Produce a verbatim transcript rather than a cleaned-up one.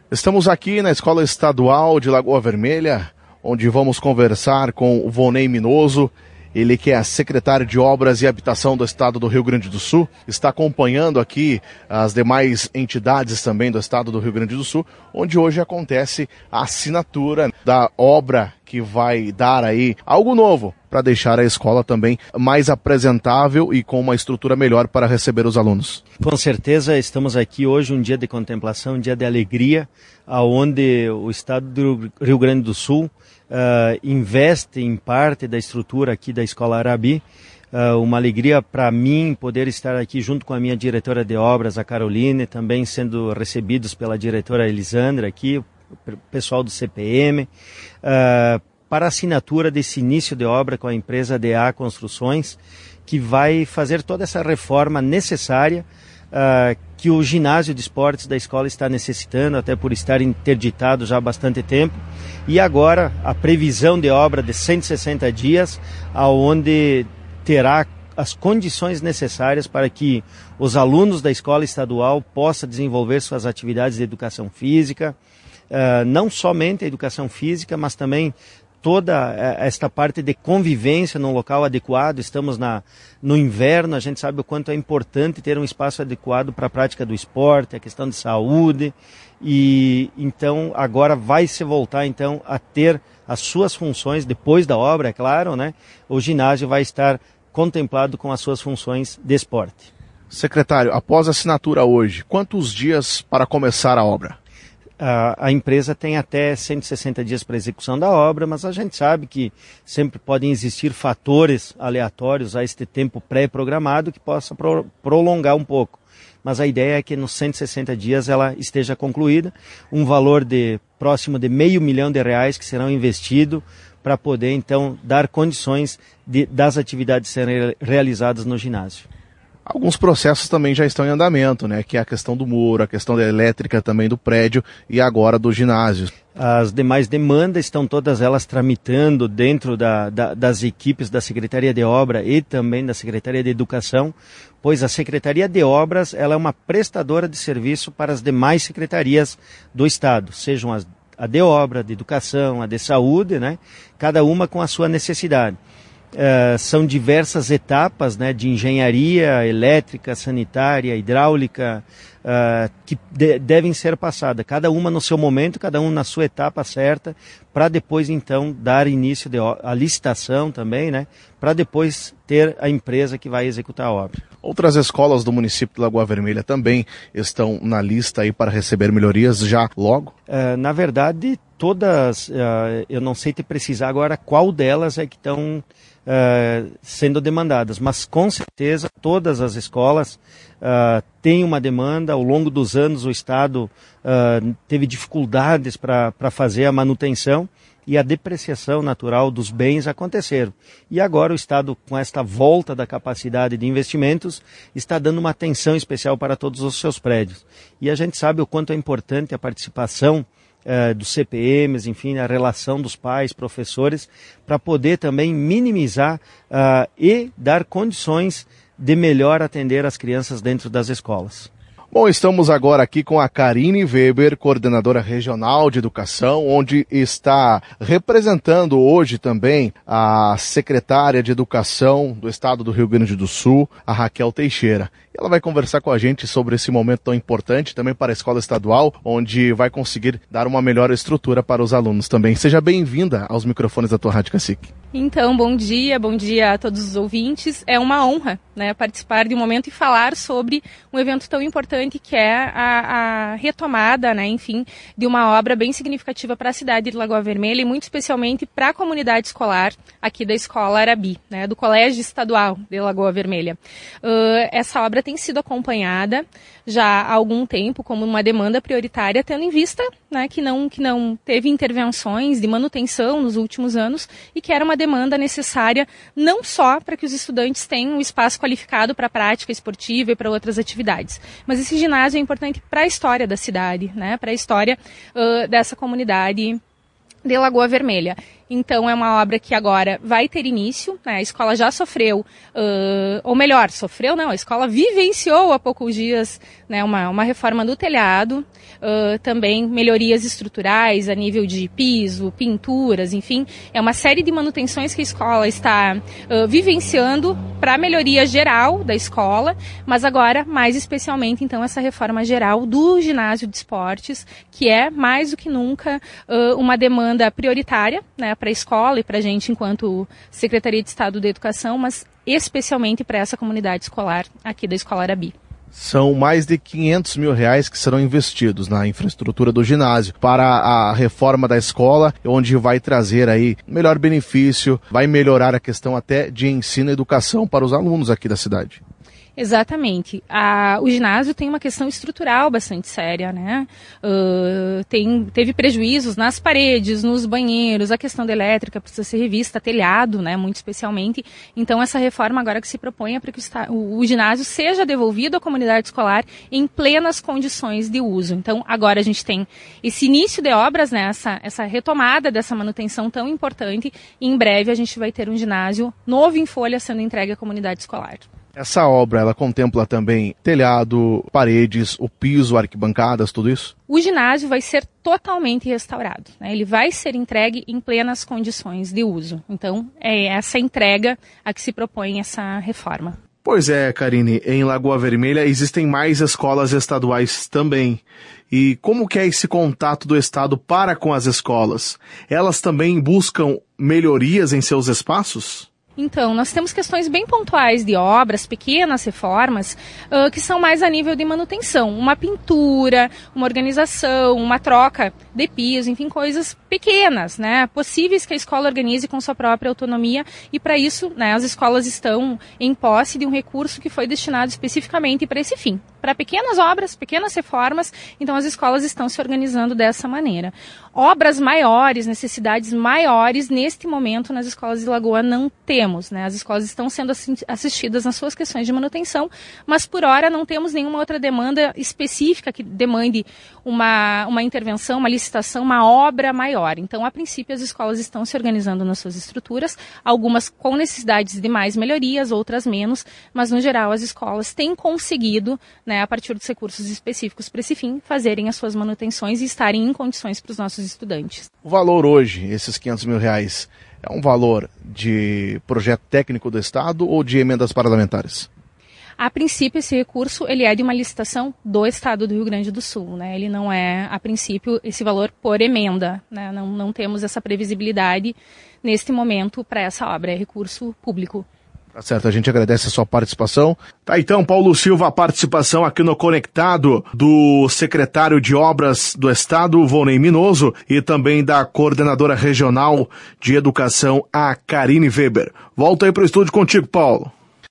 Estamos aqui na Escola Estadual de Lagoa Vermelha, onde vamos conversar com o Vonei Minoso, ele que é secretário de Obras e Habitação do Estado do Rio Grande do Sul, está acompanhando aqui as demais entidades também do Estado do Rio Grande do Sul, onde hoje acontece a assinatura da obra que vai dar aí algo novo para deixar a escola também mais apresentável e com uma estrutura melhor para receber os alunos. Com certeza estamos aqui hoje um dia de contemplação, um dia de alegria, onde o Estado do Rio Grande do Sul Uh, investe em parte da estrutura aqui da Escola Arabi. Uh, uma alegria para mim poder estar aqui junto com a minha diretora de obras, a Caroline, também sendo recebidos pela diretora Elisandra aqui, o pessoal do C P M, uh, para a assinatura desse início de obra com a empresa D A Construções, que vai fazer toda essa reforma necessária Uh, que o ginásio de esportes da escola está necessitando, até por estar interditado já há bastante tempo. E agora a previsão de obra de cento e sessenta dias, aonde terá as condições necessárias para que os alunos da escola estadual possam desenvolver suas atividades de educação física, uh, não somente a educação física, mas também toda esta parte de convivência num local adequado. Estamos na, no inverno, a gente sabe o quanto é importante ter um espaço adequado para a prática do esporte, a questão de saúde, e então agora vai se voltar então a ter as suas funções, depois da obra, é claro, né? O ginásio vai estar contemplado com as suas funções de esporte. Secretário, após a assinatura hoje, quantos dias para começar a obra? A, a empresa tem até cento e sessenta dias para execução da obra, mas a gente sabe que sempre podem existir fatores aleatórios a este tempo pré-programado que possa pro, prolongar um pouco. Mas a ideia é que nos cento e sessenta dias ela esteja concluída, um valor de próximo de meio milhão de reais que serão investidos para poder então dar condições de, das atividades serem realizadas no ginásio. Alguns processos também já estão em andamento, né? Que é a questão do muro, a questão da elétrica também do prédio e agora do ginásio. As demais demandas estão todas elas tramitando dentro da, da, das equipes da Secretaria de Obra e também da Secretaria de Educação, pois a Secretaria de Obras ela é uma prestadora de serviço para as demais secretarias do Estado, sejam as, a de Obra, de Educação, a de Saúde, né? Cada uma com a sua necessidade. Uh, são diversas etapas, né, de engenharia, elétrica, sanitária, hidráulica, uh, que de, devem ser passadas, cada uma no seu momento, cada uma na sua etapa certa, para depois então dar início à licitação também, né, para depois ter a empresa que vai executar a obra. Outras escolas do município de Lagoa Vermelha também estão na lista aí para receber melhorias já logo? Uh, na verdade, todas, uh, eu não sei te precisar agora qual delas é que estão Uh, sendo demandadas, mas com certeza todas as escolas uh, têm uma demanda. Ao longo dos anos o Estado uh, teve dificuldades para fazer a manutenção e a depreciação natural dos bens aconteceram. E agora o Estado, com esta volta da capacidade de investimentos, está dando uma atenção especial para todos os seus prédios. E a gente sabe o quanto é importante a participação Uh, dos C P Ms, enfim, a relação dos pais, professores, para poder também minimizar uh, e dar condições de melhor atender as crianças dentro das escolas. Bom, estamos agora aqui com a Karine Weber, coordenadora regional de educação, onde está representando hoje também a secretária de Educação do Estado do Rio Grande do Sul, a Raquel Teixeira. Ela vai conversar com a gente sobre esse momento tão importante também para a escola estadual, onde vai conseguir dar uma melhor estrutura para os alunos também. Seja bem-vinda aos microfones da tua Rádio Cacique. Então, bom dia, bom dia a todos os ouvintes. É uma honra, né, participar de um momento e falar sobre um evento tão importante que é a, a retomada, né, enfim, de uma obra bem significativa para a cidade de Lagoa Vermelha e muito especialmente para a comunidade escolar aqui da Escola Arabi, né, do Colégio Estadual de Lagoa Vermelha. Uh, essa obra tem sido acompanhada já há algum tempo como uma demanda prioritária, tendo em vista, né, que não, que não teve intervenções de manutenção nos últimos anos e que era uma demanda necessária não só para que os estudantes tenham um espaço qualificado para a prática esportiva e para outras atividades, mas esse ginásio é importante para a história da cidade, né, para a história uh, dessa comunidade de Lagoa Vermelha. Então, é uma obra que agora vai ter início, né? A escola já sofreu, uh, ou melhor, sofreu não, a escola vivenciou há poucos dias, né, uma, uma reforma do telhado, uh, também melhorias estruturais a nível de piso, pinturas, enfim, é uma série de manutenções que a escola está uh, vivenciando para a melhoria geral da escola, mas agora, mais especialmente, então, essa reforma geral do ginásio de esportes, que é, mais do que nunca, uh, uma demanda prioritária, né, para a escola e para a gente enquanto Secretaria de Estado da Educação, mas especialmente para essa comunidade escolar aqui da Escola Arabi. São mais de quinhentos mil reais que serão investidos na infraestrutura do ginásio para a reforma da escola, onde vai trazer aí melhor benefício, vai melhorar a questão até de ensino e educação para os alunos aqui da cidade. Exatamente. A, o ginásio tem uma questão estrutural bastante séria, né? Uh, tem, teve prejuízos nas paredes, nos banheiros, a questão da elétrica precisa ser revista, telhado, né? Muito especialmente. Então, essa reforma agora que se propõe é para que o, o, o ginásio seja devolvido à comunidade escolar em plenas condições de uso. Então, agora a gente tem esse início de obras, né? Essa, essa retomada dessa manutenção tão importante, e em breve a gente vai ter um ginásio novo em folha sendo entregue à comunidade escolar. Essa obra, ela contempla também telhado, paredes, o piso, arquibancadas, tudo isso? O ginásio vai ser totalmente restaurado, né? Ele vai ser entregue em plenas condições de uso. Então, é essa entrega a que se propõe essa reforma. Pois é, Karine, em Lagoa Vermelha existem mais escolas estaduais também. E como que é esse contato do Estado para com as escolas? Elas também buscam melhorias em seus espaços? Então, nós temos questões bem pontuais de obras, pequenas reformas, uh, que são mais a nível de manutenção. Uma pintura, uma organização, uma troca de piso, enfim, coisas pequenas, né? Possíveis que a escola organize com sua própria autonomia, e para isso, né, as escolas estão em posse de um recurso que foi destinado especificamente para esse fim. Para pequenas obras, pequenas reformas, então as escolas estão se organizando dessa maneira. Obras maiores, necessidades maiores, neste momento nas escolas de Lagoa não temos, né? As escolas estão sendo assistidas nas suas questões de manutenção, mas por hora não temos nenhuma outra demanda específica que demande uma, uma intervenção, uma licitação, uma obra maior. Então, a princípio, as escolas estão se organizando nas suas estruturas, algumas com necessidades de mais melhorias, outras menos, mas no geral as escolas têm conseguido, né, a partir dos recursos específicos para esse fim, fazerem as suas manutenções e estarem em condições para os nossos estudantes. O valor hoje, esses quinhentos mil reais, é um valor de projeto técnico do Estado ou de emendas parlamentares? A princípio, esse recurso ele é de uma licitação do Estado do Rio Grande do Sul, né? Ele não é, a princípio, esse valor por emenda, né? Não, não temos essa previsibilidade neste momento para essa obra, é recurso público. Tá certo, a gente agradece a sua participação. Tá, então, Paulo Silva, a participação aqui no Conectado do secretário de Obras do Estado, Volney Minoso, e também da coordenadora regional de educação, a Karine Weber. Volto aí para o estúdio contigo, Paulo.